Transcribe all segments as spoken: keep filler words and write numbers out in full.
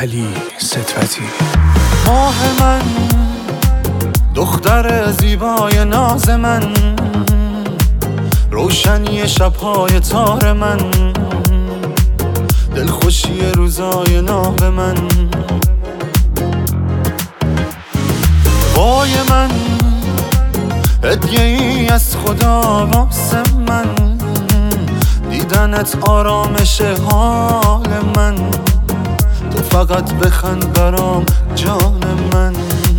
علی ستوتی. ماه من، دختر زیبای ناز من، روشنی شبهای تار من، دلخوشی روزای ناب من. وای من، هدیه ای از خدا واسه من، دیدنت آرامش حال من. تو فقط بخند برام جان من،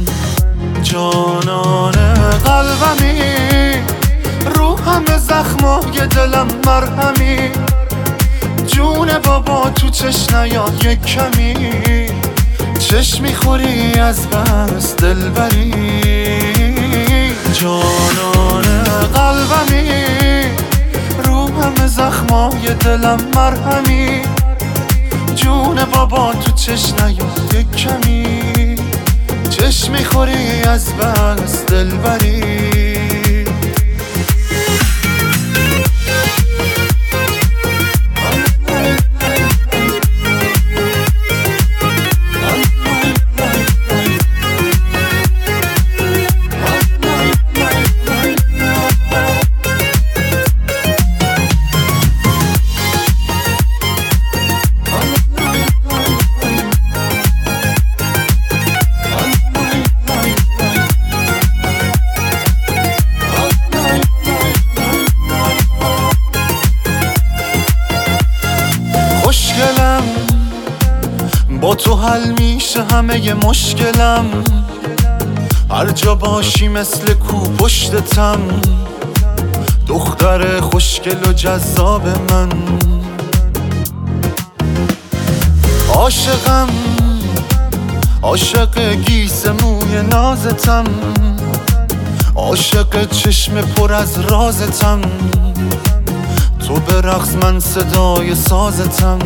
جانان قلبمی، روحم زخمای دلم مرهمی. جون بابا تو چش نیاد یک کمی، چشم میخوری از بس دلبری. جانان قلبمی، روحم زخمای دلم مرهمی. جون بابا تو چش نیاد یک کمی، چشم میخوری از بس دلبری. خوشگلم، با تو حل میشه همه مشکلم. هر جا باشی مثل کو پشتتم، دختر خوشگل و جذاب من. عاشقم، عاشق گیس موی نازتم، عاشق چشم پر از رازتم. تو برقص من صدای سازتم،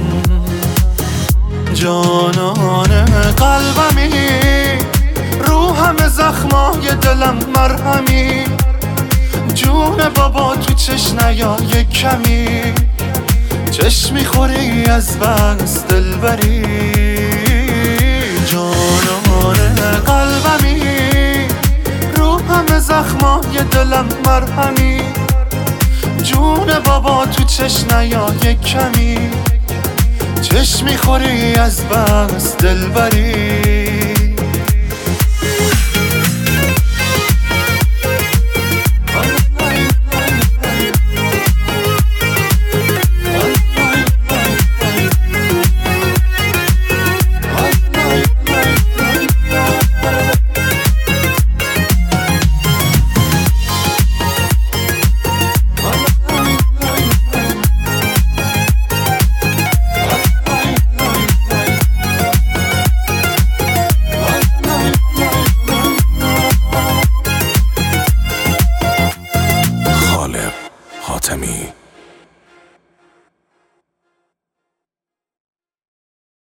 جانان قلبمی، روحم زخمای دلم مرهمی. جون بابا تو چش نیا یک کمی، چشم میخوری از بس دلبری. جانان قلبمی، روحم زخمای دلم مرهمی. جون بابا تو چش نیا یک کمی، چشم میخوری از بس دلبری. حاتمی